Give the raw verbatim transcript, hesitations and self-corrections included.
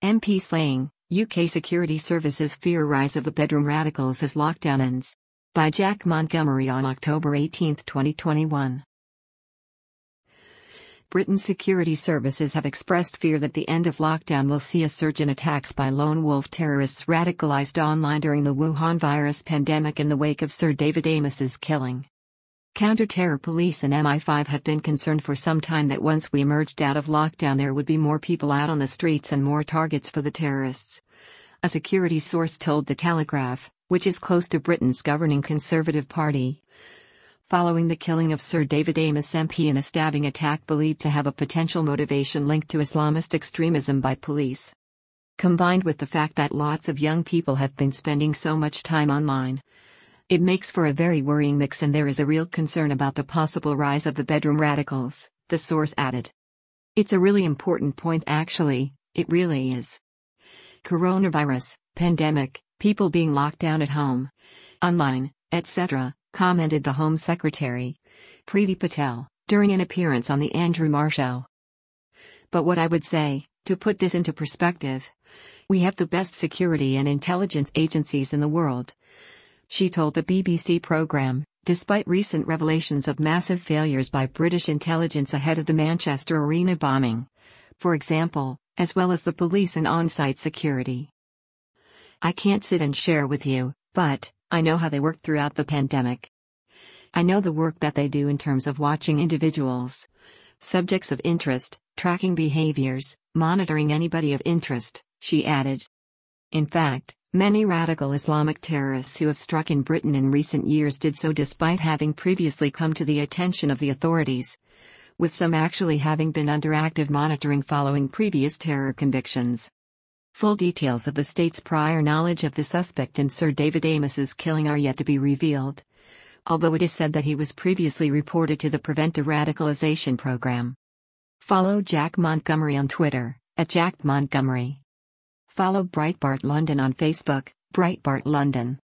M P slaying, U K security services fear rise of the bedroom radicals as lockdown ends. By Jack Montgomery on October eighteenth twenty twenty-one. Britain's security services have expressed fear that the end of lockdown will see a surge in attacks by lone wolf terrorists radicalized online during the Wuhan virus pandemic in the wake of Sir David Amess's killing. Counter-terror police and M I five have been concerned for some time that once we emerged out of lockdown there would be more people out on the streets and more targets for the terrorists. A security source told The Telegraph, which is close to Britain's governing Conservative Party. Following the killing of Sir David Amess M P in a stabbing attack believed to have a potential motivation linked to Islamist extremism by police. Combined with the fact that lots of young people have been spending so much time online, it makes for a very worrying mix, and there is a real concern about the possible rise of the bedroom radicals, the source added. It's a really important point actually, it really is. Coronavirus, pandemic, people being locked down at home, online, et cetera, commented the Home Secretary, Priti Patel, during an appearance on The Andrew Marr Show. But what I would say, to put this into perspective, we have the best security and intelligence agencies in the world, she told the B B C programme, despite recent revelations of massive failures by British intelligence ahead of the Manchester Arena bombing, for example, as well as the police and on-site security. I can't sit and share with you, but I know how they worked throughout the pandemic. I know the work that they do in terms of watching individuals, subjects of interest, tracking behaviors, monitoring anybody of interest, she added. In fact, many radical Islamic terrorists who have struck in Britain in recent years did so despite having previously come to the attention of the authorities, with some actually having been under active monitoring following previous terror convictions. Full details of the state's prior knowledge of the suspect in Sir David Amess's killing are yet to be revealed, although it is said that he was previously reported to the Prevent Radicalization program. Follow Jack Montgomery on Twitter, at Jack Montgomery. Follow Breitbart London on Facebook, Breitbart London.